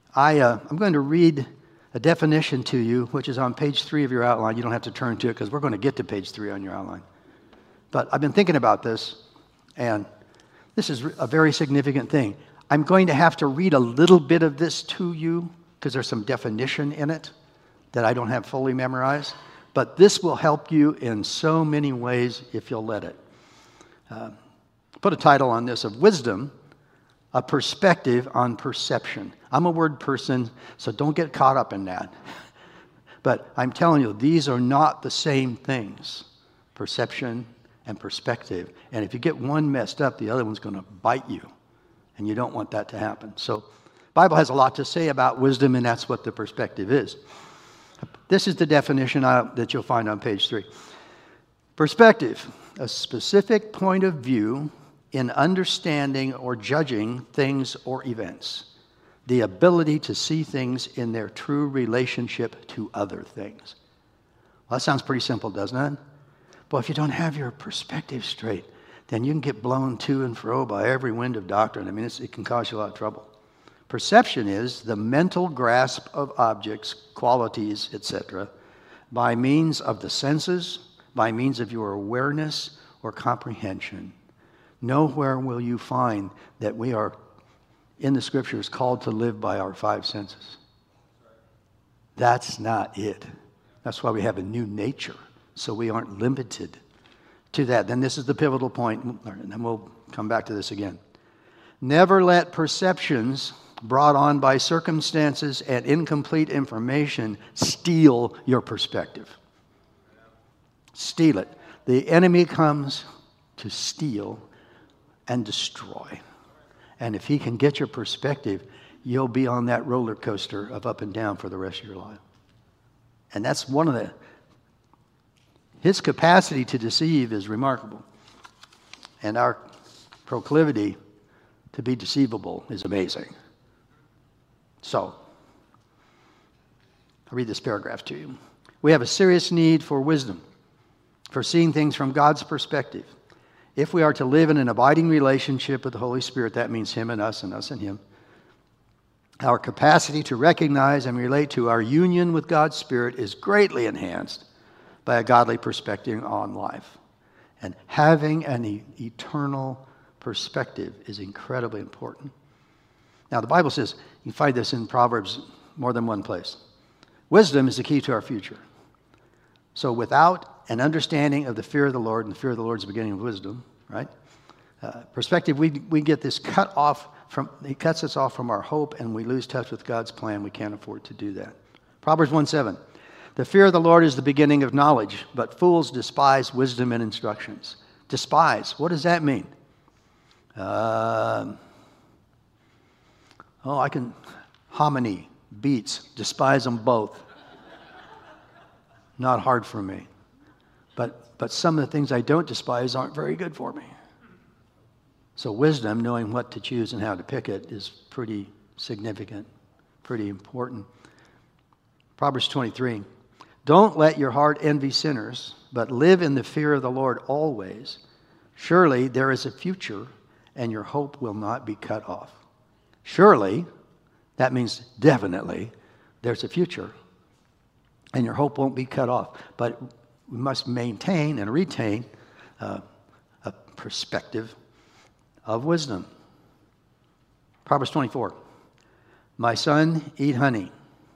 I'm going to read a definition to you, which is on page 3 of your outline. You don't have to turn to it because we're going to get to page 3 on your outline. But I've been thinking about this, and this is a very significant thing. I'm going to have to read a little bit of this to you because there's some definition in it that I don't have fully memorized. But this will help you in so many ways if you'll let it. Put a title on this of Wisdom, a Perspective on Perception. I'm a word person, so don't get caught up in that. But I'm telling you, these are not the same things. Perception and perspective. And if you get one messed up, the other one's going to bite you. And you don't want that to happen. So the Bible has a lot to say about wisdom, and that's what the perspective is. This is the definition that you'll find on page 3. Perspective, a specific point of view in understanding or judging things or events. The ability to see things in their true relationship to other things. Well, that sounds pretty simple, doesn't it? But if you don't have your perspective straight, then you can get blown to and fro by every wind of doctrine. I mean, it can cause you a lot of trouble. Perception is the mental grasp of objects, qualities, etc., by means of the senses, by means of your awareness or comprehension. Nowhere will you find that we are, in the Scriptures, called to live by our 5 senses. That's not it. That's why we have a new nature, so we aren't limited to that. Then this is the pivotal point, and then we'll come back to this again. Never let perceptions brought on by circumstances and incomplete information steal your perspective. Steal it. The enemy comes to steal and destroy. And if he can get your perspective, you'll be on that roller coaster of up and down for the rest of your life. And that's one of his capacity to deceive is remarkable. And our proclivity to be deceivable is amazing. So, I'll read this paragraph to you. We have a serious need for wisdom, for seeing things from God's perspective. If we are to live in an abiding relationship with the Holy Spirit, that means Him and us and Him. Our capacity to recognize and relate to our union with God's Spirit is greatly enhanced by a godly perspective on life. And having an eternal perspective is incredibly important. Now, the Bible says, you find this in Proverbs more than one place. Wisdom is the key to our future. So without an understanding of the fear of the Lord, and the fear of the Lord is the beginning of wisdom, right? Perspective, we get this it cuts us off from our hope, and we lose touch with God's plan. We can't afford to do that. Proverbs 1:7. The fear of the Lord is the beginning of knowledge, but fools despise wisdom and instructions. Despise, what does that mean? Hominy, beets, despise them both. Not hard for me. But some of the things I don't despise aren't very good for me. So wisdom, knowing what to choose and how to pick it, is pretty significant, pretty important. Proverbs 23. Don't let your heart envy sinners, but live in the fear of the Lord always. Surely there is a future, and your hope will not be cut off. Surely, that means definitely, there's a future, and your hope won't be cut off. But we must maintain and retain a perspective of wisdom. Proverbs 24. My son, eat honey.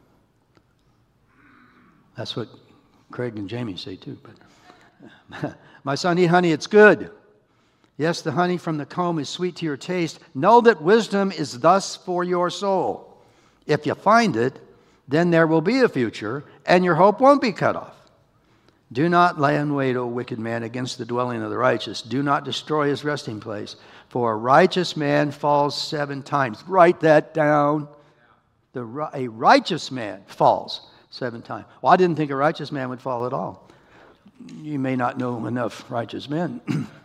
That's what Craig and Jamie say too. But my son, eat honey, it's good. Yes, the honey from the comb is sweet to your taste. Know that wisdom is thus for your soul. If you find it, then there will be a future, and your hope won't be cut off. Do not lay in wait, O wicked man, against the dwelling of the righteous. Do not destroy his resting place. For a righteous man falls 7 times. Write that down. A righteous man falls 7 times. Well, I didn't think a righteous man would fall at all. You may not know enough righteous men.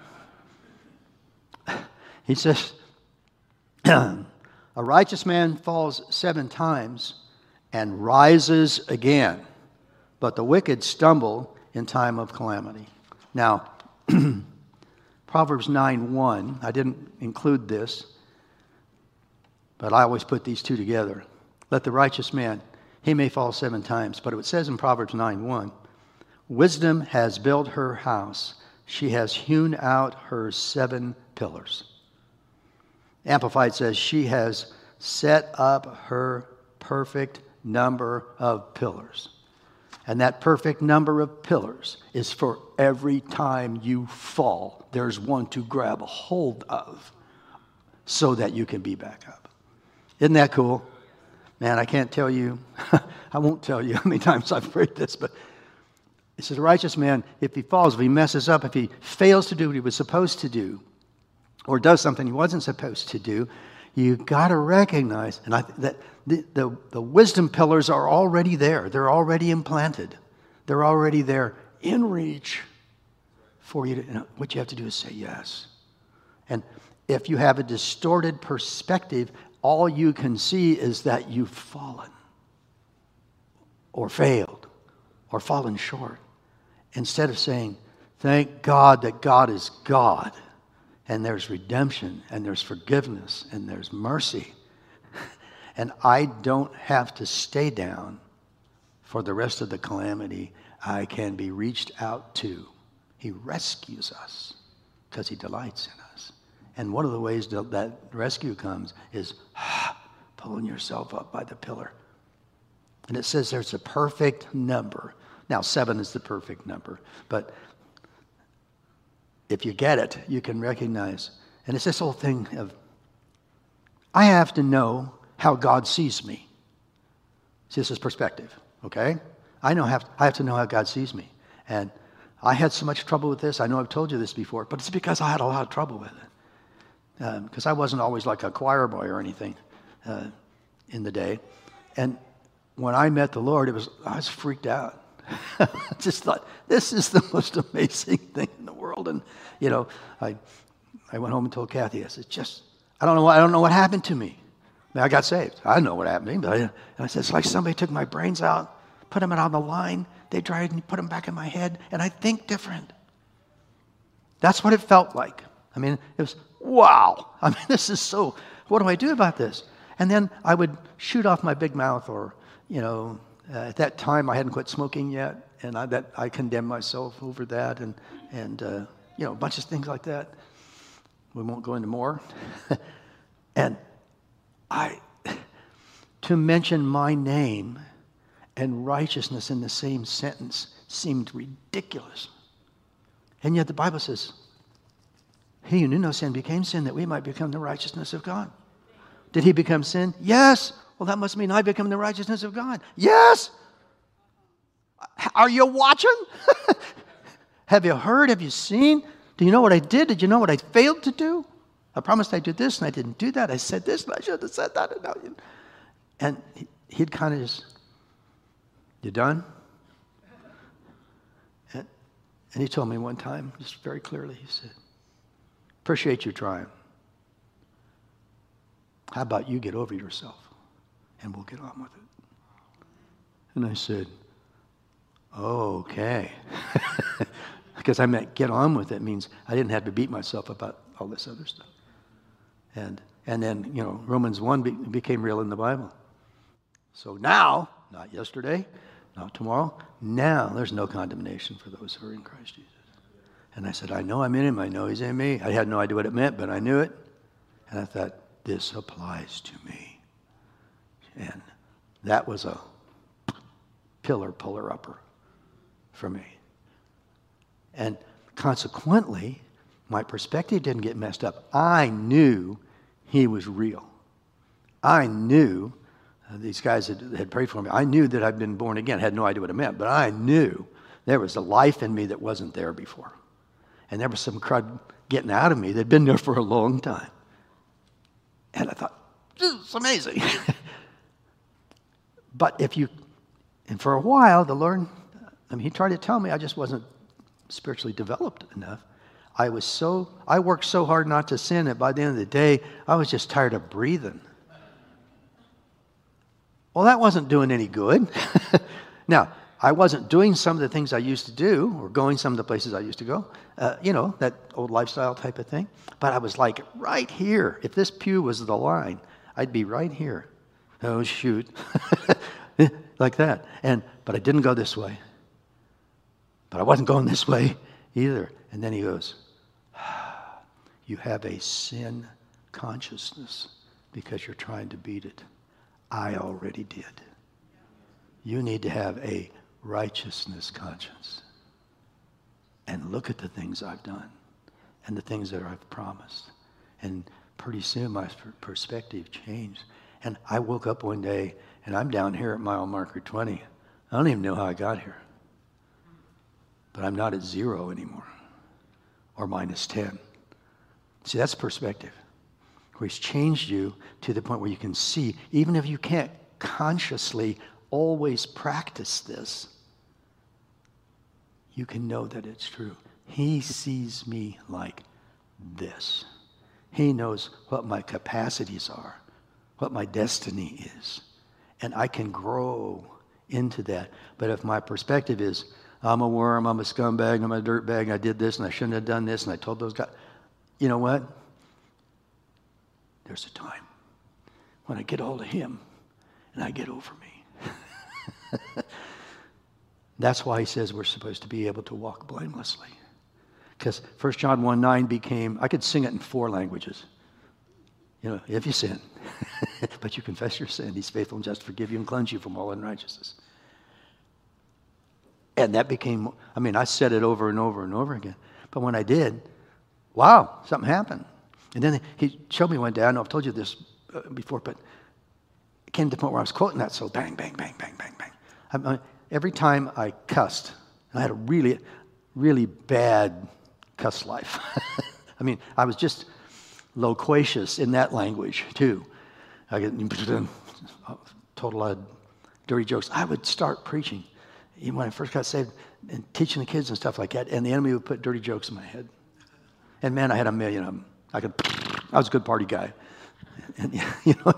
He says, a righteous man falls 7 times and rises again, but the wicked stumble in time of calamity. Now, Proverbs 9:1, I didn't include this, but I always put these two together. Let the righteous man, he may fall 7 times. But it says in Proverbs 9:1, wisdom has built her house. She has hewn out her 7 pillars. Amplified says she has set up her perfect number of pillars. And that perfect number of pillars is for every time you fall, there's one to grab a hold of so that you can be back up. Isn't that cool? Man, I can't tell you, I won't tell you how many times I've prayed this, but it says, a righteous man, if he falls, if he messes up, if he fails to do what he was supposed to do, or does something he wasn't supposed to do, you got to recognize that the wisdom pillars are already there. They're already implanted. They're already there in reach for you. What you have to do is say yes. And if you have a distorted perspective, all you can see is that you've fallen or failed or fallen short. Instead of saying, thank God that God is God, and there's redemption, and there's forgiveness, and there's mercy. And I don't have to stay down for the rest of the calamity. I can be reached out to. He rescues us because he delights in us. And one of the ways that rescue comes is pulling yourself up by the pillar. And it says there's a perfect number. Now, 7 is the perfect number, but if you get it, you can recognize. And it's this whole thing of, I have to know how God sees me. See, this is perspective, okay? I have to know how God sees me. And I had so much trouble with this. I know I've told you this before, but it's because I had a lot of trouble with it. Because I wasn't always like a choir boy or anything in the day. And when I met the Lord, I was freaked out. I just thought, this is the most amazing thing in the world. And, I went home and told Kathy, I said, I don't know what happened to me. I mean, I got saved. I know what happened to me. But I said, it's like somebody took my brains out, put them on the line, they dried and put them back in my head, and I think different. That's what it felt like. I mean, it was, wow. I mean, this is so, what do I do about this? And then I would shoot off my big mouth or, at that time, I hadn't quit smoking yet, and I condemned myself over that, and a bunch of things like that. We won't go into more. And to mention my name and righteousness in the same sentence seemed ridiculous. And yet the Bible says, he who knew no sin became sin that we might become the righteousness of God. Did he become sin? Yes. Well, that must mean I become the righteousness of God. Yes! Are you watching? Have you heard? Have you seen? Do you know what I did? Did you know what I failed to do? I promised I'd do this, and I didn't do that. I said this, and I should have said that. And he'd kind of just, you done? And he told me one time, just very clearly, he said, appreciate you trying. How about you get over yourself? And we'll get on with it. And I said, oh, okay. Because I meant get on with it means I didn't have to beat myself about all this other stuff. And then, Romans 1 became real in the Bible. So now, not yesterday, not tomorrow, now there's no condemnation for those who are in Christ Jesus. And I said, I know I'm in him. I know he's in me. I had no idea what it meant, but I knew it. And I thought, this applies to me. And that was a puller-upper for me. And consequently, my perspective didn't get messed up. I knew he was real. I knew these guys had prayed for me. I knew that I'd been born again. I had no idea what it meant, but I knew there was a life in me that wasn't there before. And there was some crud getting out of me that had been there for a long time. And I thought, this is amazing. But and for a while, the Lord, he tried to tell me I just wasn't spiritually developed enough. I worked so hard not to sin that by the end of the day, I was just tired of breathing. Well, that wasn't doing any good. Now, I wasn't doing some of the things I used to do or going some of the places I used to go, that old lifestyle type of thing. But I was like right here. If this pew was the line, I'd be right here. Oh, shoot. Like that. But I didn't go this way. But I wasn't going this way either. And then he goes, you have a sin consciousness because you're trying to beat it. I already did. You need to have a righteousness conscience. And look at the things I've done and the things that I've promised. And pretty soon my perspective changed. And I woke up one day and I'm down here at mile marker 20. I don't even know how I got here. But I'm not at 0 anymore or minus 10. See, that's perspective. Where he's changed you to the point where you can see, even if you can't consciously always practice this, you can know that it's true. He sees me like this. He knows what my capacities are, what my destiny is. And I can grow into that. But if my perspective is, I'm a worm, I'm a scumbag, I'm a dirtbag, I did this and I shouldn't have done this and I told those guys, you know what? There's a time when I get hold of him and I get over me. That's why he says we're supposed to be able to walk blamelessly. Because 1 John 1:9 became, I could sing it in 4 languages. You know, if you sin, but you confess your sin, he's faithful and just to forgive you and cleanse you from all unrighteousness. And that became, I mean, I said it over and over and over again. But when I did, wow, something happened. And then he showed me one day, I know I've told you this before, but it came to the point where I was quoting that, so bang, bang, bang, bang, bang, bang. Every time I cussed, I had a really, really bad cuss life. I mean, I was just loquacious in that language, too. I told a lot of dirty jokes. I would start preaching when I first got saved and teaching the kids and stuff like that, and the enemy would put dirty jokes in my head. And man, I had a million of them. I was a good party guy. And, you know,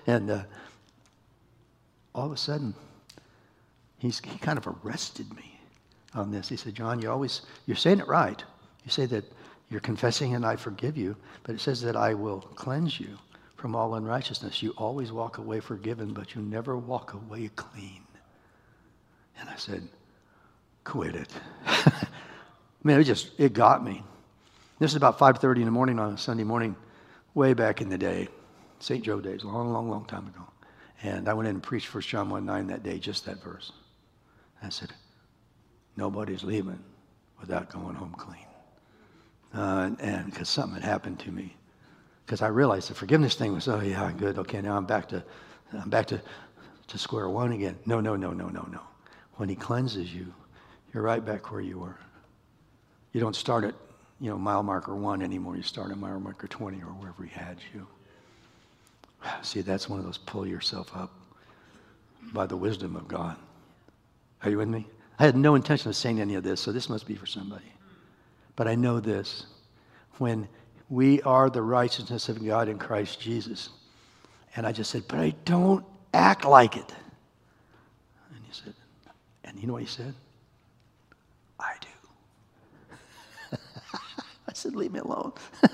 all of a sudden, he kind of arrested me on this. He said, John, you're saying it right. You say that you're confessing and I forgive you, but it says that I will cleanse you from all unrighteousness. You always walk away forgiven, but you never walk away clean. And I said, quit it. Man, it got me. This is about 5:30 in the morning on a Sunday morning, way back in the day, St. Joe days, long, long, long time ago. And I went in and preached 1 John 1:9 that day, just that verse. I said, nobody's leaving without going home clean. And because something had happened to me. Because I realized the forgiveness thing was, oh yeah, good, okay, now I'm back to square one again. No. When he cleanses you, you're right back where you were. You don't start at, mile marker 1 anymore. You start at mile marker 20 or wherever he had you. See, that's one of those pull yourself up by the wisdom of God. Are you with me? I had no intention of saying any of this, so this must be for somebody. But I know this. When we are the righteousness of God in Christ Jesus, and I just said, but I don't act like it. And he said, and you know what he said? I do. I said, leave me alone.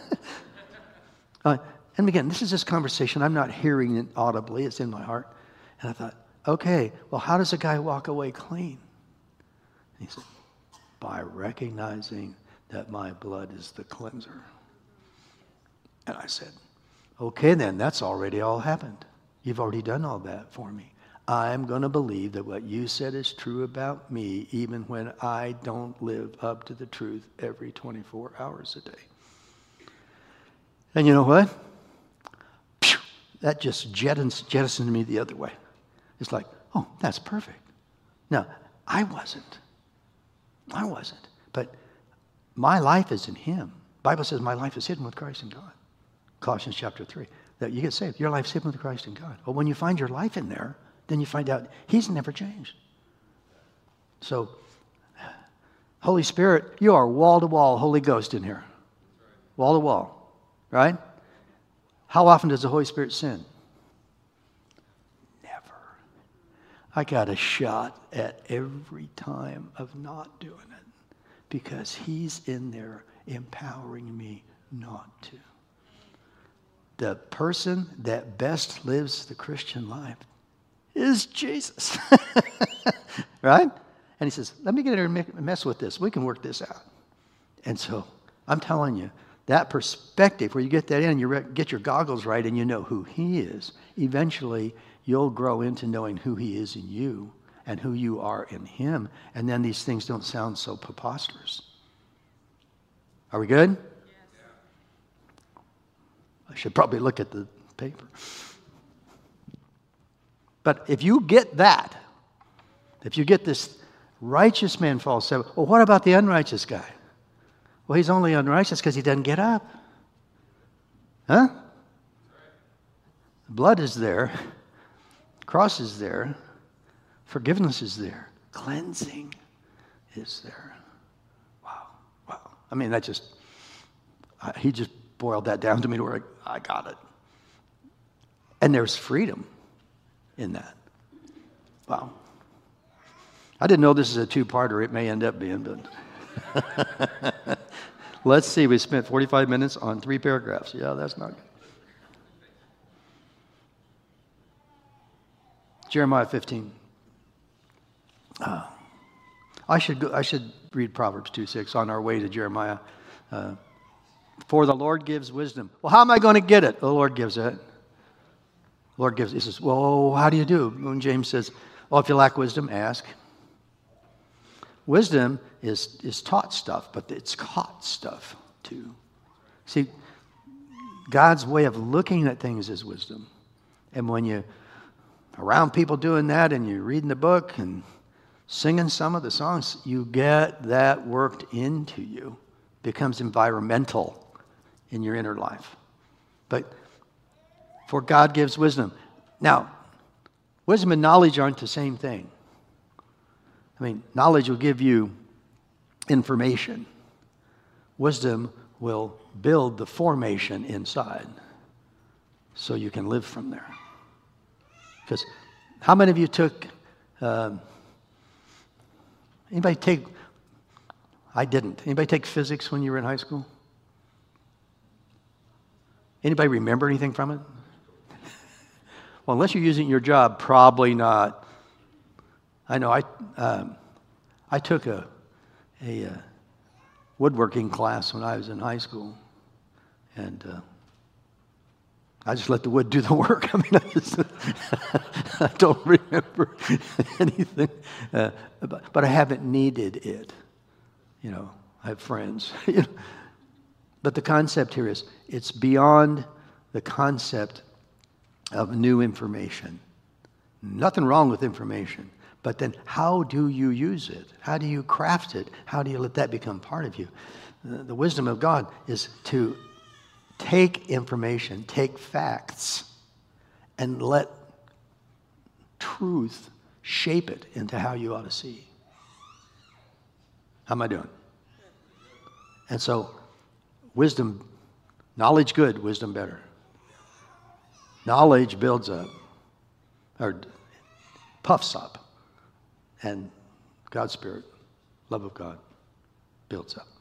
And again, this is this conversation. I'm not hearing it audibly. It's in my heart. And I thought, okay, well, how does a guy walk away clean? And he said, by recognizing that my blood is the cleanser. And I said, okay, then, that's already all happened. You've already done all that for me. I'm going to believe that what you said is true about me, even when I don't live up to the truth every 24 hours a day. And you know what? That just jettisoned me the other way. It's like, oh, that's perfect. Now, I wasn't. But my life is in him. The Bible says my life is hidden with Christ in God. Colossians chapter 3. That you get saved. Your life's hidden with Christ in God. Well, when you find your life in there, then you find out he's never changed. So, Holy Spirit, you are wall-to-wall Holy Ghost in here. Wall-to-wall. Right? How often does the Holy Spirit sin? Never. I got a shot at every time of not doing it because he's in there empowering me not to. the person that best lives the Christian life is Jesus. Right? And he says, let me get in here and mess with this. We can work this out. And so I'm telling you, that perspective, where you get that in, you get your goggles right and you know who he is, eventually you'll grow into knowing who he is in you and who you are in him. And then these things don't sound so preposterous. Are we good? Yes. I should probably look at the paper. But if you get that, if you get this righteous man falls 7, well, what about the unrighteous guy? Well, he's only unrighteous because he doesn't get up. Huh? Blood is there. Cross is there. Forgiveness is there. Cleansing is there. Wow. Wow. I mean, he just boiled that down to me to where I got it. And there's freedom in that. Wow. I didn't know this is a two-parter. It may end up being, but let's see. We spent 45 minutes on 3 paragraphs. Yeah, that's not good. Jeremiah 15. I should read Proverbs 2:6 on our way to Jeremiah. For the Lord gives wisdom. Well, how am I going to get it? The Lord gives it. The Lord gives it. He says, well, how do you do? When James says, well, if you lack wisdom, ask. Wisdom is taught stuff, but it's caught stuff too. See, God's way of looking at things is wisdom. And when you're around people doing that and you're reading the book and singing some of the songs, you get that worked into you. It becomes environmental in your inner life. But for God gives wisdom. Now, wisdom and knowledge aren't the same thing. I mean, knowledge will give you information. Wisdom will build the formation inside so you can live from there. Because how many of you took, anybody take, I didn't. Anybody take physics when you were in high school? Anybody remember anything from it? Well, unless you're using it in your job, probably not. I know I took a woodworking class when I was in high school, and I just let the wood do the work. I mean, I don't remember anything, but I haven't needed it. You know, I have friends. But the concept here is it's beyond the concept of new information. Nothing wrong with information. But then how do you use it? How do you craft it? How do you let that become part of you? The wisdom of God is to take information, take facts, and let truth shape it into how you ought to see. How am I doing? And so, wisdom, knowledge good, wisdom better. Knowledge builds up, or puffs up. And God's Spirit, love of God, builds up.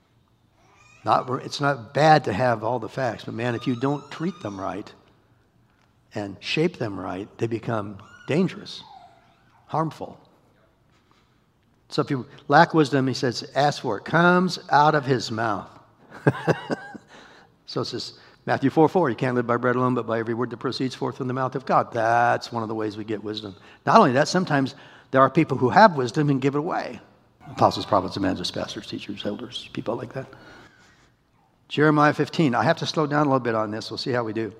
It's not bad to have all the facts, but man, if you don't treat them right and shape them right, they become dangerous, harmful. So if you lack wisdom, he says, ask for it. Comes out of his mouth. So it says, Matthew 4:4, you can't live by bread alone, but by every word that proceeds forth from the mouth of God. That's one of the ways we get wisdom. Not only that, sometimes there are people who have wisdom and give it away. Apostles, prophets, evangelists, pastors, teachers, elders, people like that. Jeremiah 15. I have to slow down a little bit on this. We'll see how we do.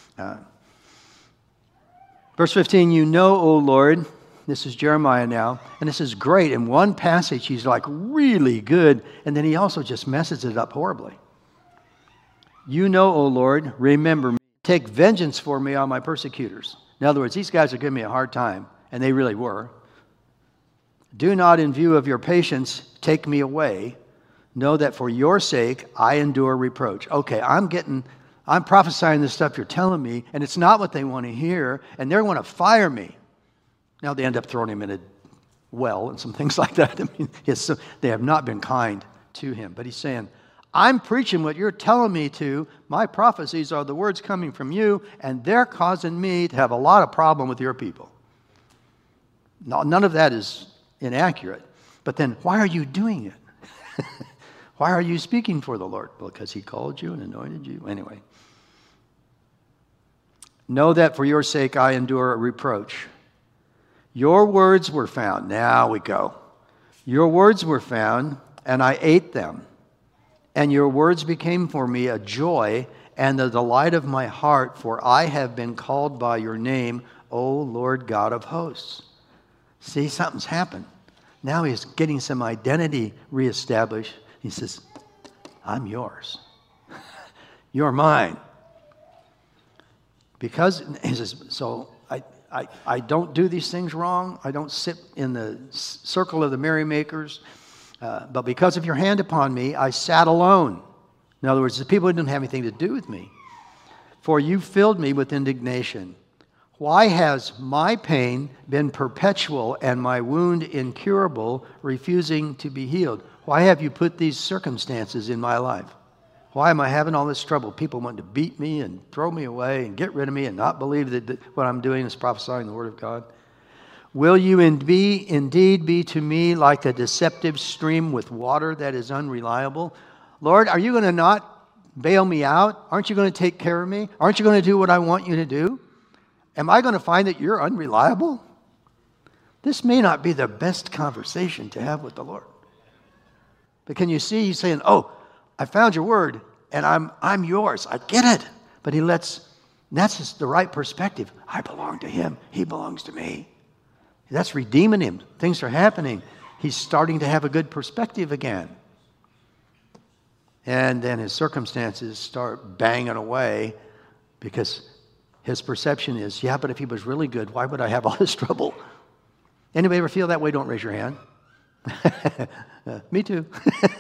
Verse 15, you know, O Lord, this is Jeremiah now, and this is great. In one passage, he's like really good, and then he also just messes it up horribly. You know, O Lord, remember me. Take vengeance for me on my persecutors. In other words, these guys are giving me a hard time, and they really were. Do not, in view of your patience, take me away. Know that for your sake, I endure reproach. Okay, I'm prophesying this stuff you're telling me, and it's not what they want to hear, and they want to fire me. Now they end up throwing him in a well and some things like that. I mean, they have not been kind to him. But he's saying, I'm preaching what you're telling me to. My prophecies are the words coming from you, and they're causing me to have a lot of problem with your people. No, none of that is inaccurate. But then why are you doing it? Why are you speaking for the Lord? Well, because he called you and anointed you. Anyway. Know that for your sake I endure a reproach. Your words were found. Now we go. Your words were found, and I ate them. And your words became for me a joy and the delight of my heart, for I have been called by your name, O Lord God of hosts. See, something's happened. Now he's getting some identity reestablished. He says, I'm yours. You're mine. Because, he says, so I don't do these things wrong. I don't sit in the circle of the merrymakers. But because of your hand upon me, I sat alone. In other words, the people didn't have anything to do with me. For you filled me with indignation. Why has my pain been perpetual and my wound incurable, refusing to be healed? Why have you put these circumstances in my life? Why am I having all this trouble? People want to beat me and throw me away and get rid of me and not believe that what I'm doing is prophesying the Word of God. Will you indeed be to me like a deceptive stream with water that is unreliable? Lord, are you going to not bail me out? Aren't you going to take care of me? Aren't you going to do what I want you to do? Am I going to find that you're unreliable? This may not be the best conversation to have with the Lord. But can you see he's saying, oh, I found your word and I'm yours. I get it. But that's just the right perspective. I belong to him. He belongs to me. That's redeeming him. Things are happening. He's starting to have a good perspective again. And then his circumstances start banging away because his perception is, yeah, but if he was really good, why would I have all this trouble? Anybody ever feel that way? Don't raise your hand. Me too.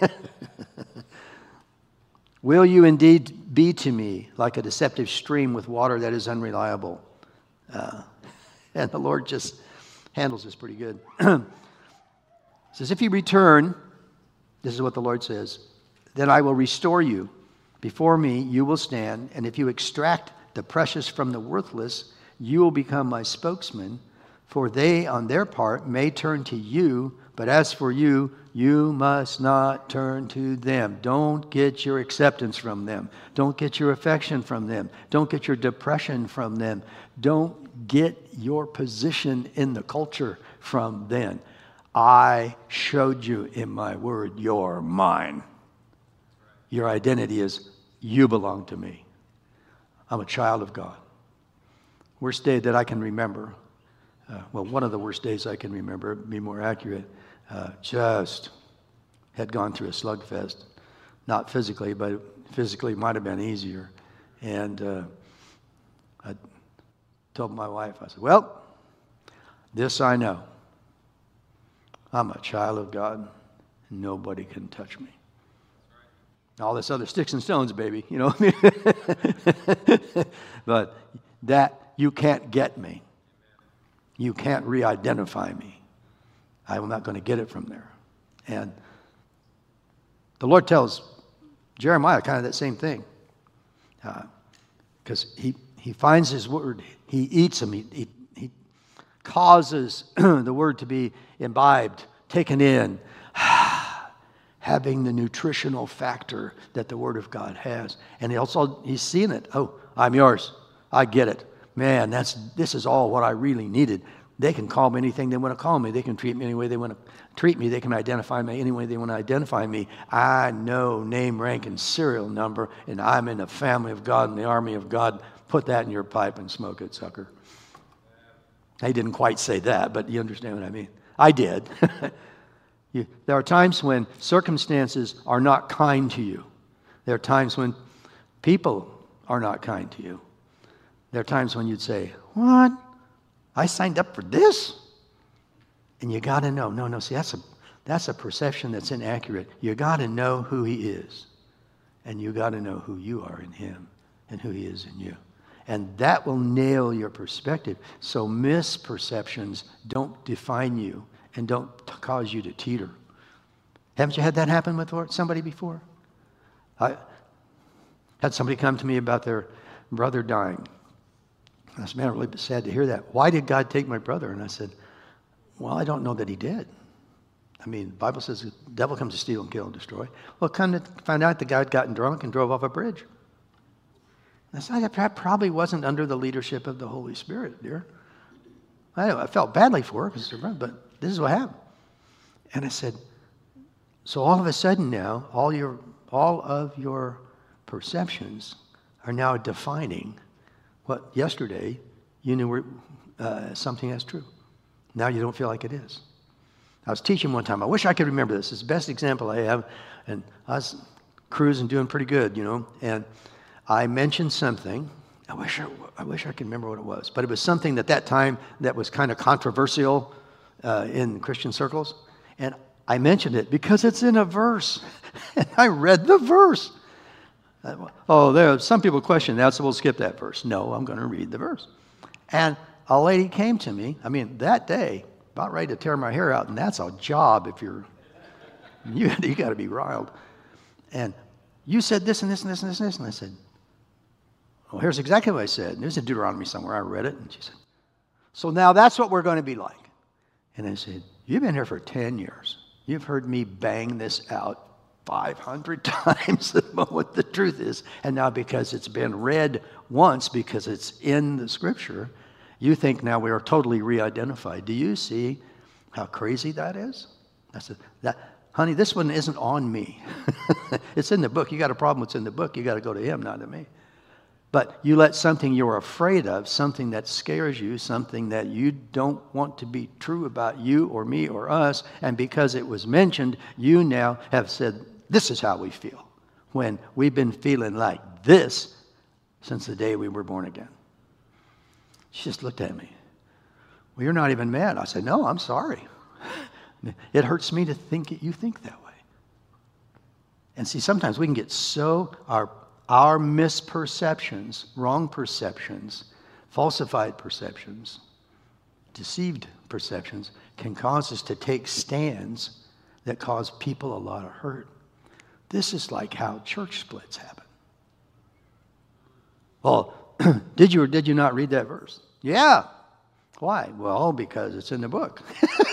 Will you indeed be to me like a deceptive stream with water that is unreliable? And the Lord just handles this pretty good. Says, if you return, this is what the Lord says, then I will restore you. Before me you will stand, and if you extract the precious from the worthless, you will become my spokesman, for they on their part may turn to you, but as for you, you must not turn to them. Don't get your acceptance from them. Don't get your affection from them. Don't get your depression from them. Don't get your position in the culture from them. I showed you in my word, you're mine. Your identity is, you belong to me. I'm a child of God. Worst day that I can remember, one of the worst days I can remember, be more accurate, just had gone through a slugfest. Not physically, but physically might have been easier. And I told my wife, I said, well, this I know. I'm a child of God. Nobody can touch me. All this other sticks and stones, baby, you know. But that, you can't get me. You can't re-identify me. I'm not going to get it from there. And the Lord tells Jeremiah kind of that same thing. Because he finds his word. He eats them. He causes the word to be imbibed, taken in, having the nutritional factor that the Word of God has. And he's seen it. Oh, I'm yours. I get it. Man, this is all what I really needed. They can call me anything they want to call me. They can treat me any way they want to treat me. They can identify me any way they want to identify me. I know name, rank, and serial number, and I'm in the family of God and the army of God. Put that in your pipe and smoke it, sucker. I didn't quite say that, but you understand what I mean. I did. There are times when circumstances are not kind to you. There are times when people are not kind to you. There are times when you'd say, what? I signed up for this? And you got to know. No, see, that's a perception that's inaccurate. You got to know who he is. And you got to know who you are in him and who he is in you. And that will nail your perspective. So misperceptions don't define you and don't cause you to teeter. Haven't you had that happen with somebody before? I had somebody come to me about their brother dying. I said, man, I'm really sad to hear that. Why did God take my brother? And I said, well, I don't know that he did. I mean, the Bible says the devil comes to steal and kill and destroy. Well, come to find out the guy had gotten drunk and drove off a bridge. I said, that probably wasn't under the leadership of the Holy Spirit, dear. I felt badly for her, but this is what happened. And I said, so all of a sudden now, all of your perceptions are now defining what yesterday you knew were something that's true. Now you don't feel like it is. I was teaching one time. I wish I could remember this. It's the best example I have. And I was cruising, doing pretty good, And I mentioned something. I wish I could remember what it was. But it was something at that time that was kind of controversial in Christian circles. And I mentioned it because it's in a verse. And I read the verse. Some people question that, so we'll skip that verse. No, I'm going to read the verse. And a lady came to me, that day, about ready to tear my hair out, and that's a job if you got to be riled. And you said this and this and this and this and this, and I said, well, here's exactly what I said. And it was in Deuteronomy somewhere. I read it, and she said, so now that's what we're going to be like. And I said, you've been here for 10 years. You've heard me bang this out 500 times about what the truth is. And now because it's been read once, because it's in the Scripture, you think now we are totally re-identified. Do you see how crazy that is? I said, honey, this one isn't on me. It's in the book. You got a problem, it's in the book. You got to go to him, not to me. But you let something you're afraid of, something that scares you, something that you don't want to be true about you or me or us, and because it was mentioned, you now have said, this is how we feel, when we've been feeling like this since the day we were born again. She just looked at me. Well, you're not even mad. I said, no, I'm sorry. It hurts me to think you think that way. And see, sometimes we can get so, our misperceptions, wrong perceptions, falsified perceptions, deceived perceptions can cause us to take stands that cause people a lot of hurt. This is like how church splits happen. Well, did you or did you not read that verse? Yeah. Why? Well, because it's in the book.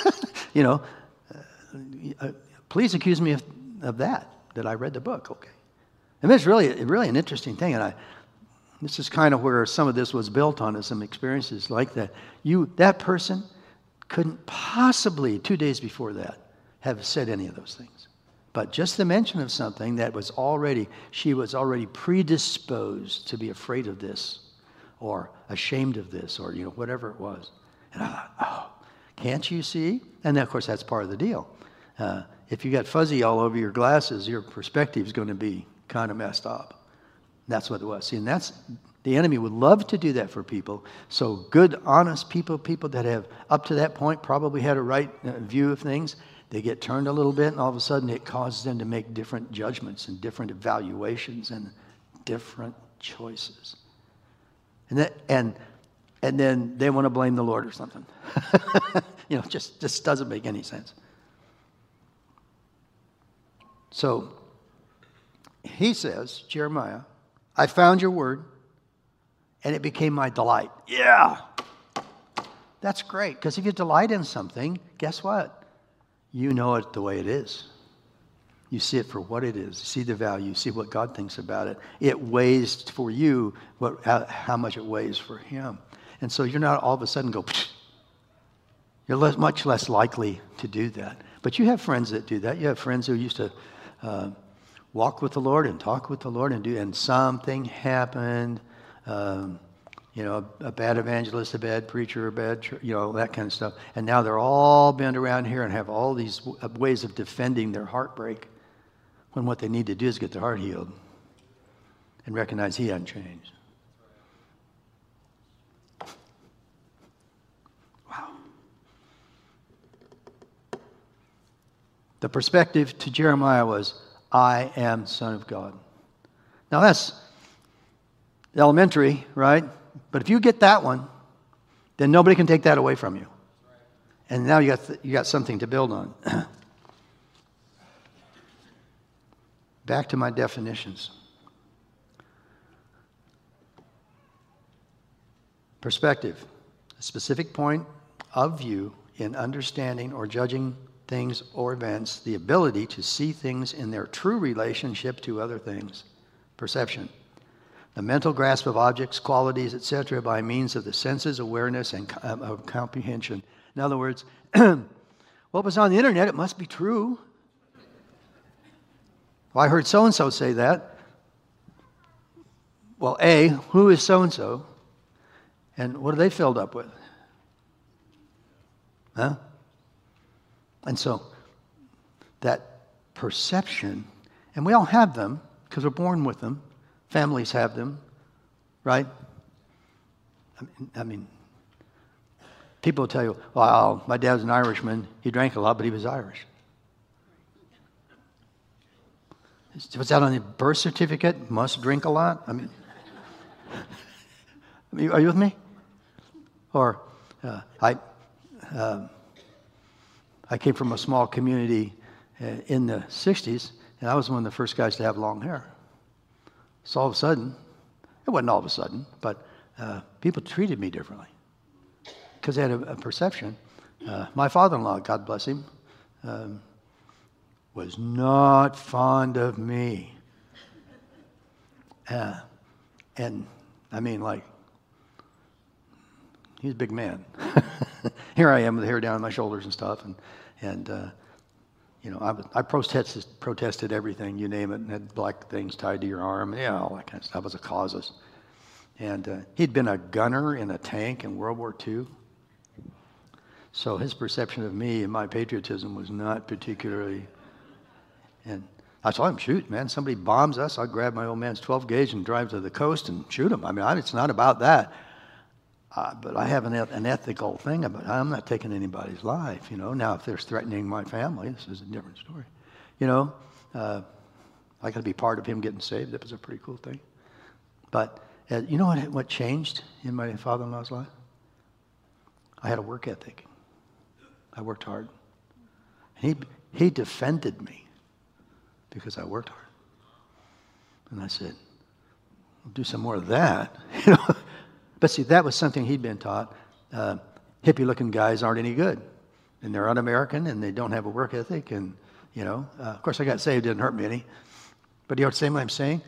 Please accuse me of that I read the book. Okay. And it's really an interesting thing. And this is kind of where some of this was built on, some experiences like that. That person couldn't possibly, 2 days before that, have said any of those things. But just the mention of something that she was already predisposed to be afraid of this or ashamed of this or, whatever it was. And I thought, oh, can't you see? And of course, that's part of the deal. If you got fuzzy all over your glasses, your perspective is going to be kind of messed up. That's what it was. See, and the enemy would love to do that for people. So good, honest people that have up to that point probably had a right view of things, they get turned a little bit, and all of a sudden it causes them to make different judgments and different evaluations and different choices. And then they want to blame the Lord or something. Just doesn't make any sense. So he says, Jeremiah, I found your word, and it became my delight. Yeah, that's great, because if you delight in something, guess what? You know it the way it is. You see it for what it is. You see the value. You see what God thinks about it. It weighs for you how much it weighs for him. And so you're not all of a sudden go, psh. You're much less likely to do that. But you have friends that do that. You have friends who used to walk with the Lord and talk with the Lord and something happened. A bad evangelist, a bad preacher, that kind of stuff. And now they're all bent around here and have all these ways of defending their heartbreak when what they need to do is get their heart healed and recognize he hadn't changed. Wow. The perspective to Jeremiah was, I am Son of God. Now that's elementary, right? But if you get that one, then nobody can take that away from you. And now you got something to build on. back to my definitions. Perspective, a specific point of view in understanding or judging things or events, the ability to see things in their true relationship to other things. Perception, the mental grasp of objects, qualities, etc. by means of the senses, awareness, and of comprehension. In other words, what was on the internet, it must be true. Well, I heard so-and-so say that. Well, A, who is so-and-so? And what are they filled up with? Huh? And so that perception, and we all have them because we're born with them. Families have them, right? I mean, people tell you, well, my dad was an Irishman. He drank a lot, but he was Irish. What's that on the birth certificate? Must drink a lot? I mean, are you with me? Or I came from a small community in the 60s, and I was one of the first guys to have long hair. So all of a sudden, it wasn't all of a sudden, but people treated me differently because they had a perception. My father-in-law, God bless him, was not fond of me. And I mean, like, he's a big man. Here I am with hair down my shoulders and stuff, and you know, I protested everything, you name it, and had black things tied to your arm, and all that kind of stuff as a causes. And he'd been a gunner in a tank in World War II, so his perception of me and my patriotism was not particularly. And I saw him shoot, man. Somebody bombs us, I'll grab my old man's 12 gauge and drive to the coast and shoot him. I mean, it's not about that. But I have an ethical thing about it. I'm not taking anybody's life, you know. Now, if they're threatening my family, this is a different story. You know, I got to be part of him getting saved. That was a pretty cool thing. But you know what changed in my father-in-law's life? I had a work ethic. I worked hard. He defended me because I worked hard. And I said, "I'll do some more of that," you know. But see, that was something he'd been taught. Hippie-looking guys aren't any good. And they're un-American, and they don't have a work ethic. And, you know, of course, I got saved. It didn't hurt me any. But you understand what I'm saying?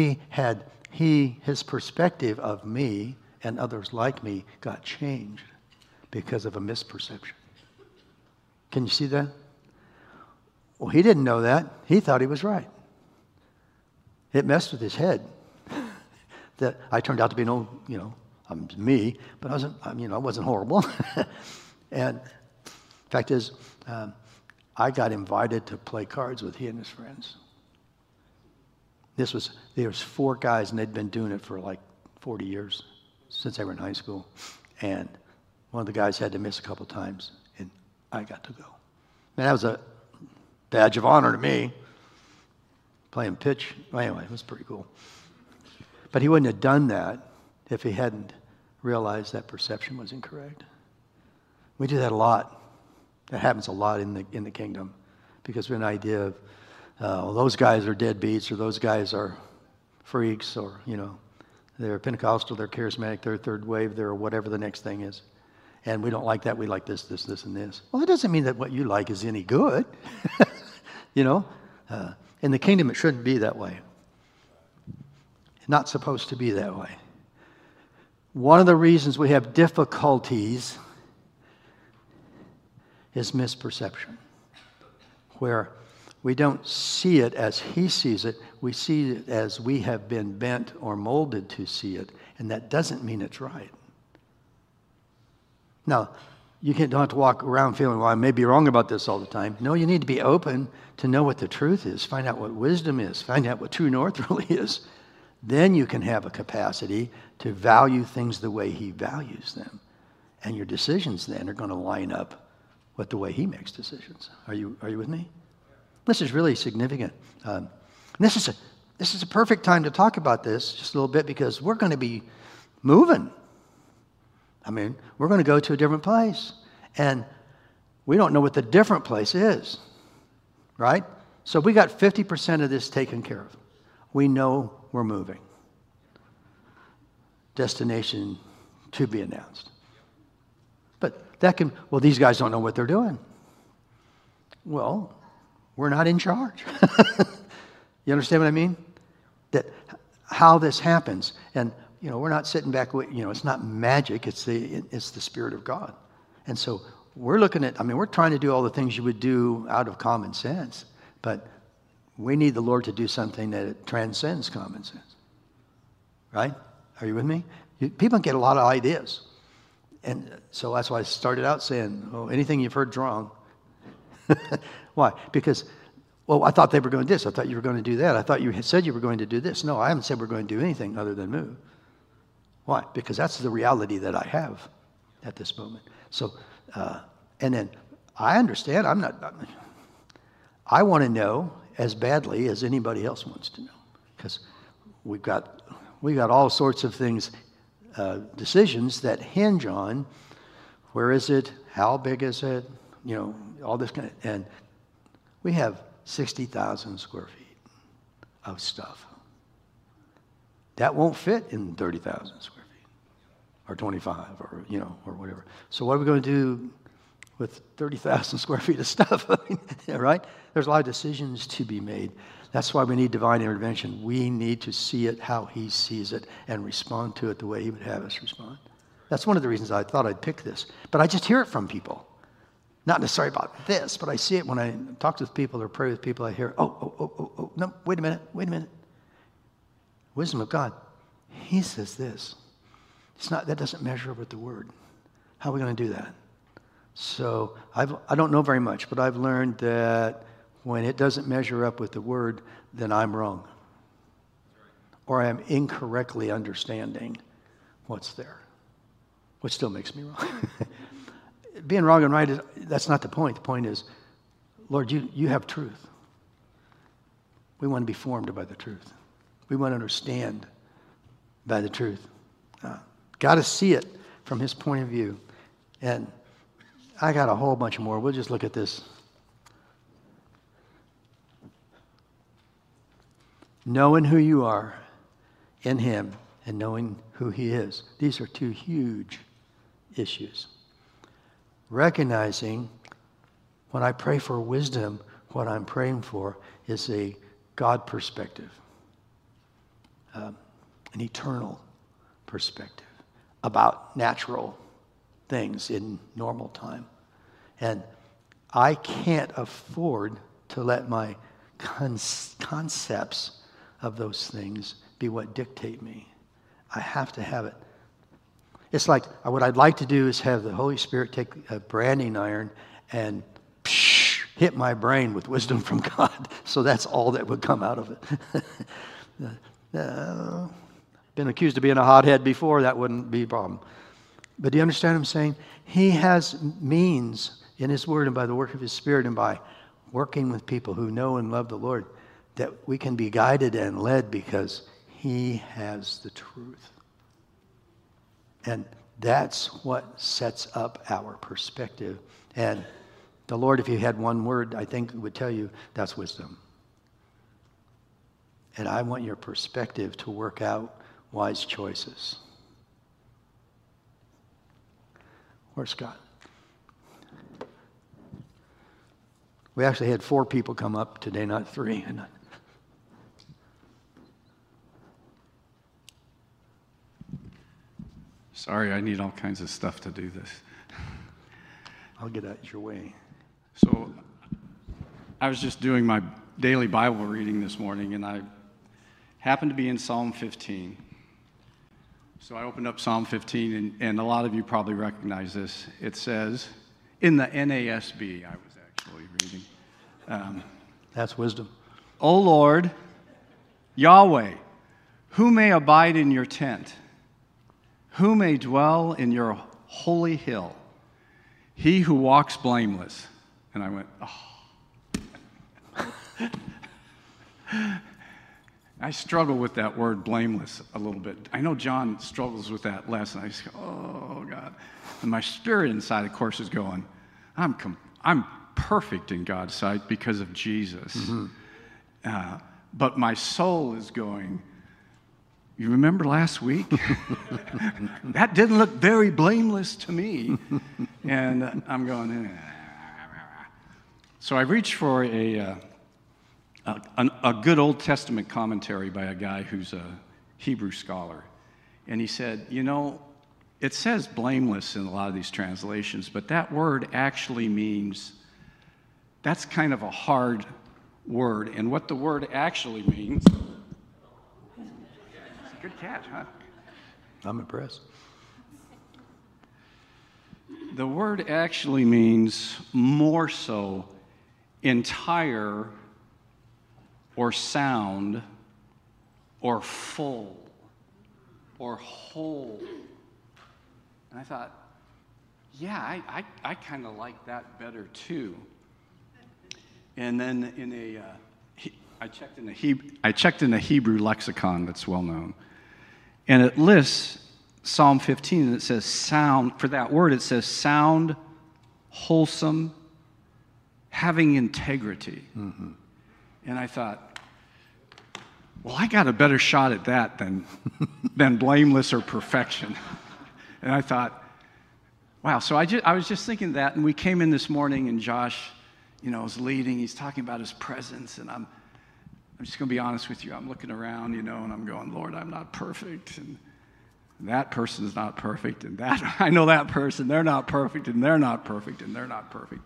His perspective of me and others like me got changed because of a misperception. Can you see that? Well, he didn't know that. He thought he was right. It messed with his head. That I turned out to be an old, you know, me, but I wasn't horrible. And fact is, I got invited to play cards with he and his friends. There was 4 guys, and they'd been doing it for like 40 years, since they were in high school. And one of the guys had to miss a couple times, and I got to go. And that was a badge of honor to me, playing pitch. Well, anyway, it was pretty cool. But he wouldn't have done that if he hadn't realized that perception was incorrect. We do that a lot. That happens a lot in the kingdom because we have an idea of, well, those guys are deadbeats, or those guys are freaks, or, you know, they're Pentecostal, they're charismatic, they're third wave, they're whatever the next thing is. And we don't like that. We like this, this, this, and this. Well, it doesn't mean that what you like is any good. You know? In the kingdom, it shouldn't be that way. Not supposed to be that way. One of the reasons we have difficulties is misperception, where we don't see it as he sees it. We see it as we have been bent or molded to see it, and that doesn't mean it's right. Now, you don't have to walk around feeling, well, I may be wrong about this all the time. No, you need to be open to know what the truth is, find out what wisdom is, find out what true north really is. Then you can have a capacity to value things the way he values them. And your decisions then are going to line up with the way he makes decisions. Are you with me? This is really significant. This is a perfect time to talk about this just a little bit because we're going to be moving. I mean, we're going to go to a different place. And we don't know what the different place is, right? So we got 50% of this taken care of. We know we're moving. Destination to be announced. But that can, well, these guys don't know what they're doing. Well, we're not in charge. You understand what I mean? That how this happens. And, we're not sitting back, it's not magic, it's the Spirit of God. And so we're looking at, we're trying to do all the things you would do out of common sense, but we need the Lord to do something that transcends common sense. Right? Are you with me? People get a lot of ideas. And so that's why I started out saying, anything you've heard's wrong. Why? Because, I thought they were going to do this. I thought you were going to do that. I thought you had said you were going to do this. No, I haven't said we're going to do anything other than move. Why? Because that's the reality that I have at this moment. So, and then I understand. I want to know as badly as anybody else wants to know, because we got all sorts of things, decisions that hinge on where is it, how big is it, all this kind of, and we have 60,000 square feet of stuff. That won't fit in 30,000 square feet or 25 or, or whatever. So what are we going to do with 30,000 square feet of stuff? Right? There's a lot of decisions to be made. That's why we need divine intervention. We need to see it how he sees it and respond to it the way he would have us respond. That's one of the reasons I thought I'd pick this. But I just hear it from people. Not necessarily about this, but I see it when I talk to people or pray with people. I hear, no, wait a minute. Wisdom of God. He says this. That doesn't measure up with the Word. How are we going to do that? So I don't know very much, but I've learned that when it doesn't measure up with the Word, then I'm wrong. Or I'm incorrectly understanding what's there, which still makes me wrong. Being wrong and right, that's not the point. The point is, Lord, you have truth. We want to be formed by the truth. We want to understand by the truth. Got to see it from his point of view. And I got a whole bunch more. We'll just look at this. Knowing who you are in him and knowing who he is. These are two huge issues. Recognizing when I pray for wisdom, what I'm praying for is a God perspective, an eternal perspective about natural things in normal time. And I can't afford to let my concepts of those things be what dictate me. I have to have it. It's like what I'd like to do is have the Holy Spirit take a branding iron and hit my brain with wisdom from God. So that's all that would come out of it. Been accused of being a hothead before. That wouldn't be a problem. But do you understand what I'm saying? He has means in his word and by the work of his Spirit and by working with people who know and love the Lord that we can be guided and led because he has the truth. And that's what sets up our perspective. And the Lord, if he had one word, I think would tell you that's wisdom. And I want your perspective to work out wise choices. Where's Scott? We actually had 4 people come up today, not 3. Sorry, I need all kinds of stuff to do this. I'll get out your way. So I was just doing my daily Bible reading this morning, and I happened to be in Psalm 15. So I opened up Psalm 15, and a lot of you probably recognize this. It says, in the NASB, I was actually reading. That's wisdom. O Lord, Yahweh, who may abide in your tent? Who may dwell in your holy hill? He who walks blameless. And I went, oh. I struggle with that word blameless a little bit. I know John struggles with that less, and I just go, oh, God. And my spirit inside, of course, is going, I'm perfect in God's sight because of Jesus. But my soul is going, you remember last week? That didn't look very blameless to me. And I'm going, So I reached for a good Old Testament commentary by a guy who's a Hebrew scholar. And he said, it says blameless in a lot of these translations, but that word actually means, that's kind of a hard word. And what the word actually means, it's a good catch, huh? I'm impressed. The word actually means more so entire or sound or full or whole. And I thought, yeah, I kind of like that better too. And then I checked in a Hebrew lexicon that's well known, and it lists Psalm 15, and it says sound, for that word it says sound, wholesome, having integrity. And I thought, well, I got a better shot at that than blameless or perfection. And I thought, wow. So I was just thinking that, and we came in this morning, and Josh, was leading. He's talking about his presence, and I'm just going to be honest with you. I'm looking around, and I'm going, Lord, I'm not perfect, and that person's not perfect, and that I know that person, they're not perfect, and they're not perfect, and they're not perfect.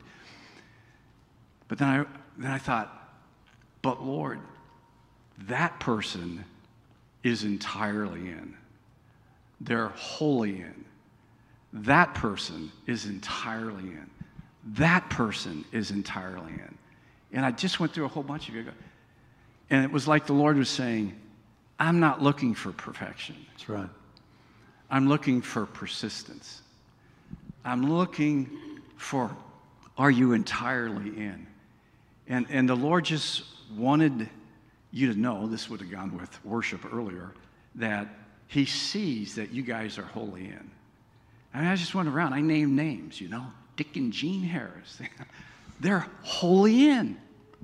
But then I thought, but Lord, that person is entirely in. They're wholly in. That person is entirely in. That person is entirely in. And I just went through a whole bunch of it. And it was like the Lord was saying, I'm not looking for perfection. That's right. I'm looking for persistence. I'm looking for, are you entirely in? And the Lord just wanted you to know, this would have gone with worship earlier, that he sees that you guys are wholly in. I just went around, I named names, Dick and Jean Harris. They're wholly in,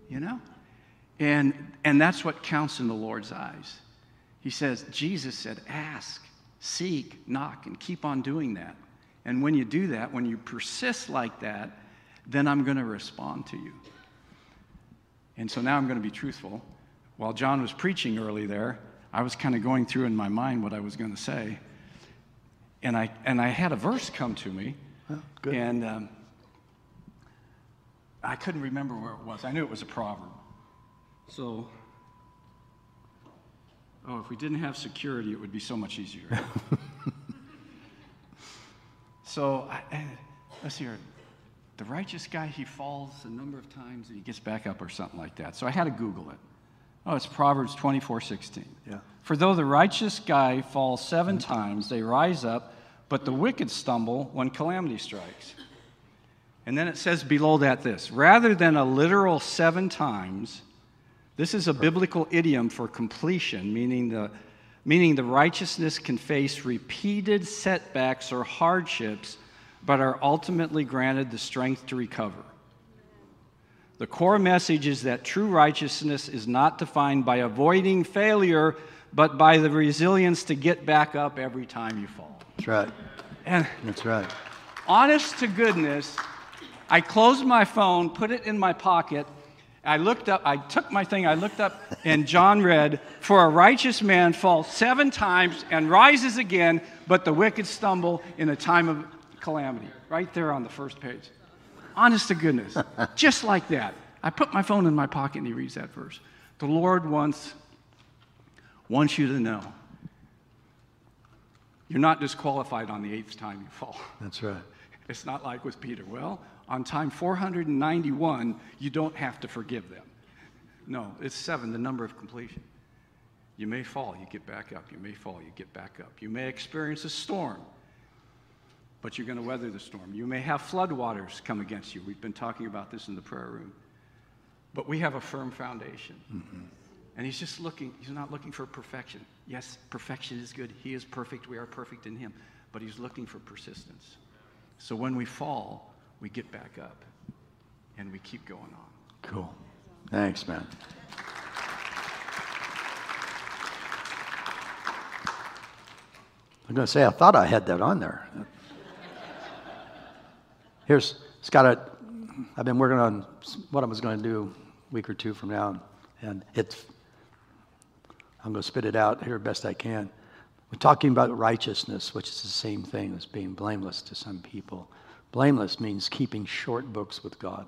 And that's what counts in the Lord's eyes. He says, Jesus said, ask, seek, knock, and keep on doing that. And when you do that, when you persist like that, then I'm going to respond to you. And so now I'm going to be truthful. While John was preaching early there, I was kind of going through in my mind what I was going to say. And I had a verse come to me. Oh, good. And I couldn't remember where it was. I knew it was a proverb. So, if we didn't have security, it would be so much easier. So, let's see here. The righteous guy, he falls a number of times and he gets back up or something like that. So I had to Google it. It's Proverbs 24:16. Yeah. For though the righteous guy falls 7 times, they rise up, but the wicked stumble when calamity strikes. And then it says below that this, rather than a literal 7 times, this is a biblical idiom for completion, meaning the righteousness can face repeated setbacks or hardships, but are ultimately granted the strength to recover. The core message is that true righteousness is not defined by avoiding failure, but by the resilience to get back up every time you fall. That's right. And That's right. honest to goodness, I closed my phone, put it in my pocket. I looked up, I took my thing, I looked up, and John read, for a righteous man falls 7 times and rises again, but the wicked stumble in a time of calamity. Right there on the first page. Honest to goodness. Just like that. I put my phone in my pocket and he reads that verse. The Lord wants you to know you're not disqualified on the 8th time you fall. That's right. It's not like with Peter. Well, on time 491, you don't have to forgive them. No, it's 7, the number of completion. You may fall, you get back up. You may fall, you get back up. You may experience a storm, but you're going to weather the storm. You may have floodwaters come against you. We've been talking about this in the prayer room. But we have a firm foundation. Mm-hmm. And he's not looking for perfection. Yes, perfection is good. He is perfect. We are perfect in him. But he's looking for persistence. So when we fall, we get back up. and we keep going on. Cool. Thanks, man. I'm going to say, I thought I had that on there. Here's, Scott, I've been working on what I was going to do a week or two from now, and I'm going to spit it out here best I can. We're talking about righteousness, which is the same thing as being blameless to some people. Blameless means keeping short books with God.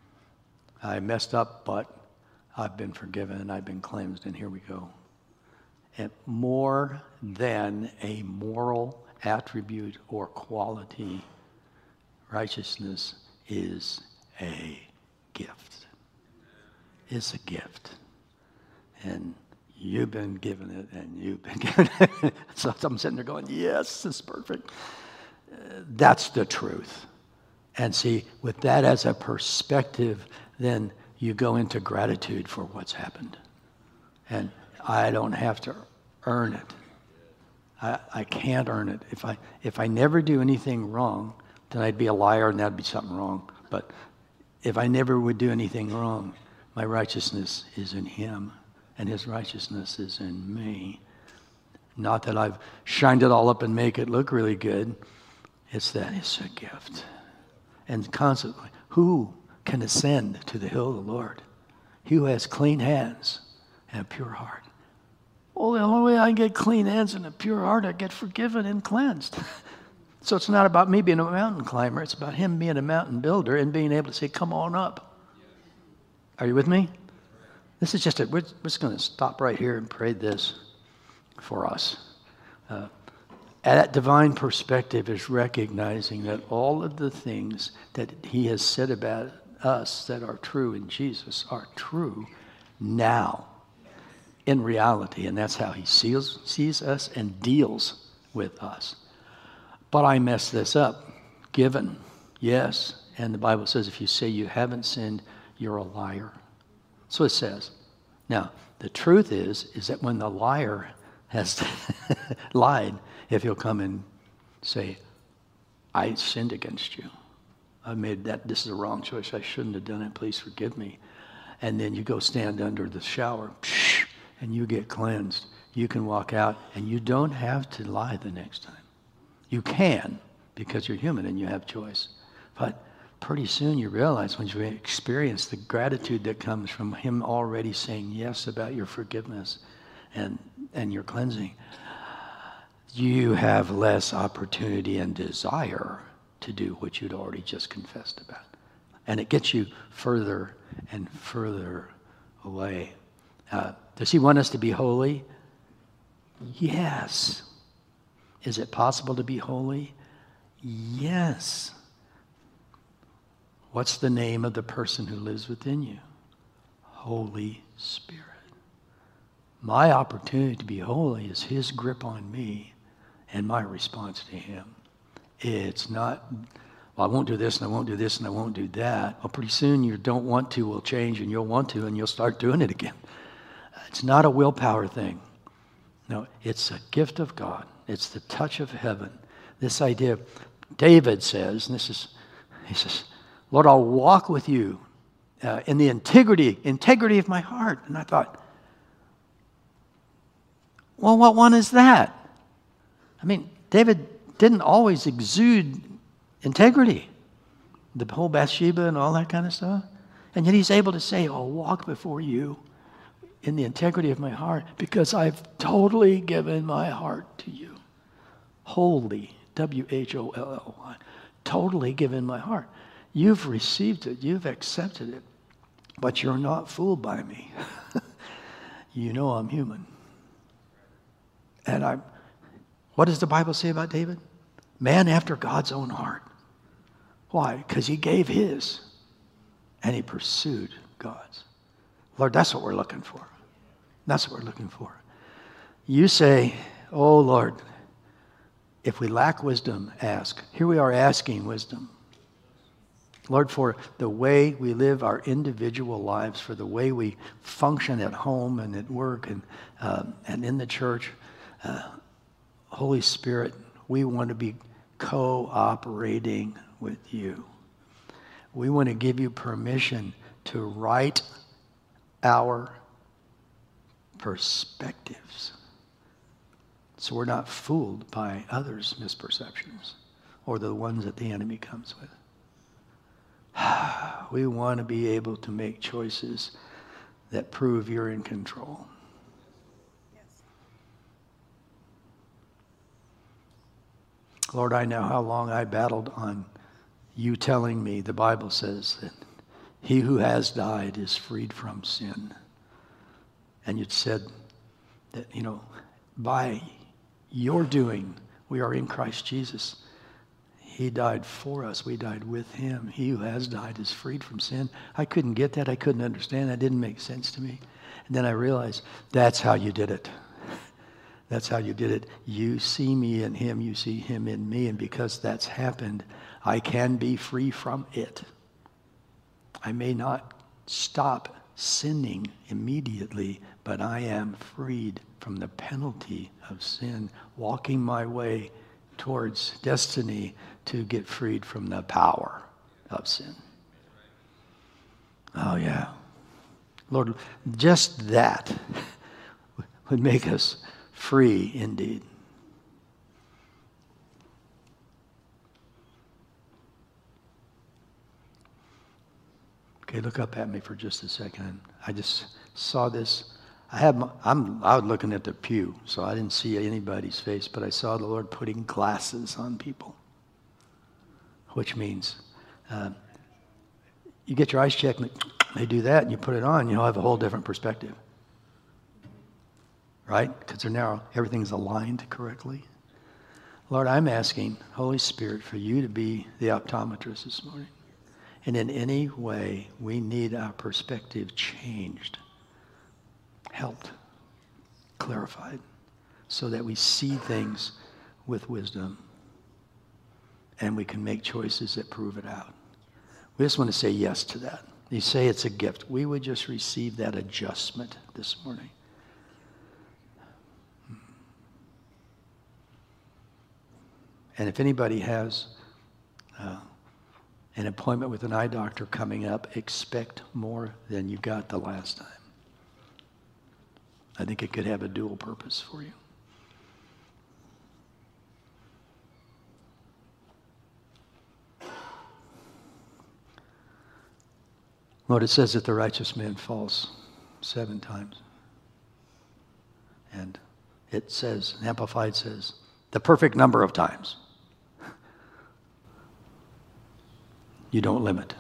I messed up, but I've been forgiven and I've been cleansed, and here we go. And more than a moral attribute or quality, righteousness is a gift. It's a gift. And you've been given it, and you've been given it. So I'm sitting there going, yes, it's perfect. That's the truth. And see, with that as a perspective, then you go into gratitude for what's happened. And I don't have to earn it. I can't earn it. If I never do anything wrong, then I'd be a liar and that'd be something wrong. But if I never would do anything wrong, my righteousness is in him, and his righteousness is in me. Not that I've shined it all up and make it look really good. It's that it's a gift. And constantly, who can ascend to the hill of the Lord? He who has clean hands and a pure heart. Well, the only way I can get clean hands and a pure heart, I get forgiven and cleansed. So it's not about me being a mountain climber. It's about him being a mountain builder and being able to say, come on up. Are you with me? This is just we're just going to stop right here and pray this for us. That divine perspective is recognizing that all of the things that he has said about us that are true in Jesus are true now in reality. And that's how he sees us and deals with us. But I messed this up. Given, yes. And the Bible says if you say you haven't sinned, you're a liar. So it says. Now, the truth is that when the liar has lied, if he'll come and say, I sinned against you. I made that, this is a wrong choice. I shouldn't have done it. Please forgive me. And then you go stand under the shower and you get cleansed. You can walk out and you don't have to lie the next time. You can because you're human and you have choice. But pretty soon you realize when you experience the gratitude that comes from him already saying yes about your forgiveness and your cleansing, you have less opportunity and desire to do what you'd already just confessed about. And it gets you further and further away. Does he want us to be holy? Yes. Is it possible to be holy? Yes. What's the name of the person who lives within you? Holy Spirit. My opportunity to be holy is his grip on me and my response to him. It's not, well, I won't do this and I won't do this and I won't do that. Well, pretty soon your don't want to will change and you'll want to and you'll start doing it again. It's not a willpower thing. No, it's a gift of God. It's the touch of heaven. This idea, David says, and he says, Lord, I'll walk with you in the integrity of my heart. And I thought, well, what one is that? I mean, David didn't always exude integrity. The whole Bathsheba and all that kind of stuff. And yet he's able to say, I'll walk before you in the integrity of my heart because I've totally given my heart to you. Wholly, W-H-O-L-L-Y, totally given my heart. You've received it. You've accepted it. But you're not fooled by me. You know I'm human. And what does the Bible say about David? Man after God's own heart. Why? Because he gave his and he pursued God's. Lord, that's what we're looking for. That's what we're looking for. You say, oh Lord, if we lack wisdom, ask. Here we are asking wisdom. Lord, for the way we live our individual lives, for the way we function at home and at work and in the church, Holy Spirit, we want to be cooperating with you. We want to give you permission to write our perspectives, so we're not fooled by others' misperceptions or the ones that the enemy comes with. We want to be able to make choices that prove you're in control. Yes. Lord, I know how long I battled on you telling me the Bible says that he who has died is freed from sin. And you'd said that, by your doing, we are in Christ Jesus. He died for us. We died with him. He who has died is freed from sin. I couldn't get that. I couldn't understand. That didn't make sense to me. And then I realized that's how you did it. That's how you did it. You see me in him. You see him in me. And because that's happened, I can be free from it. I may not stop sinning immediately, but I am freed from the penalty of sin, walking my way towards destiny to get freed from the power of sin. Oh, yeah. Lord, just that would make us free indeed. Okay, look up at me for just a second. I just saw this. I was looking at the pew, so I didn't see anybody's face, but I saw the Lord putting glasses on people, which means you get your eyes checked, and they do that, and you put it on, you'll have a whole different perspective, right? Because they're narrow. Everything's aligned correctly. Lord, I'm asking, Holy Spirit, for you to be the optometrist this morning. And in any way we need our perspective changed, helped, clarified, so that we see things with wisdom and we can make choices that prove it out. We just want to say yes to that. You say it's a gift. We would just receive that adjustment this morning. And if anybody has an appointment with an eye doctor coming up, expect more than you got the last time. I think it could have a dual purpose for you. Lord, it says that the righteous man falls 7 times. And it says, Amplified says, the perfect number of times. You don't limit.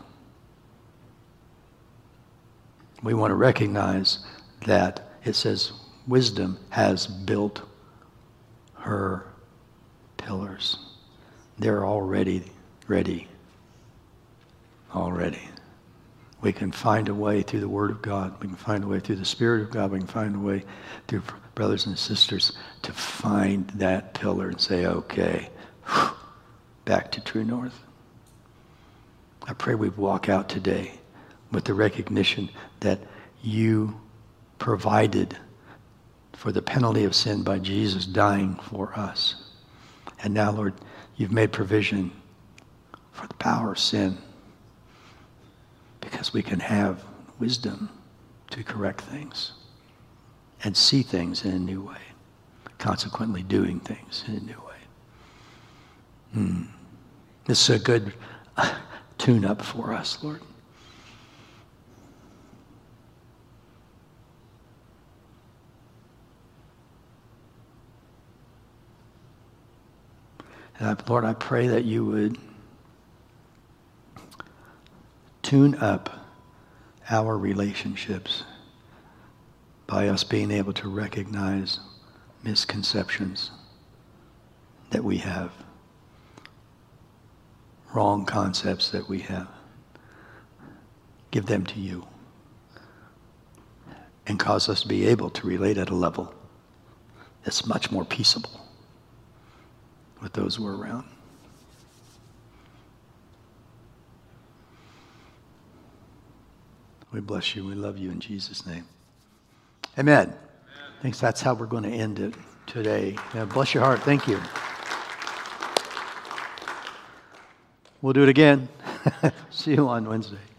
We want to recognize that it says wisdom has built her pillars. They're already ready. Already. We can find a way through the Word of God. We can find a way through the Spirit of God. We can find a way through brothers and sisters to find that pillar and say, okay, back to true north. I pray we walk out today with the recognition that you provided for the penalty of sin by Jesus dying for us. And now, Lord, you've made provision for the power of sin because we can have wisdom to correct things and see things in a new way, consequently doing things in a new way. This is a good tune-up for us, Lord. And Lord, I pray that you would tune up our relationships by us being able to recognize misconceptions that we have, wrong concepts that we have. Give them to you and cause us to be able to relate at a level that's much more peaceable with those who are around. We bless you. We love you in Jesus' name. Amen. I think that's how we're going to end it today. Yeah, bless your heart. Thank you. We'll do it again. See you on Wednesday.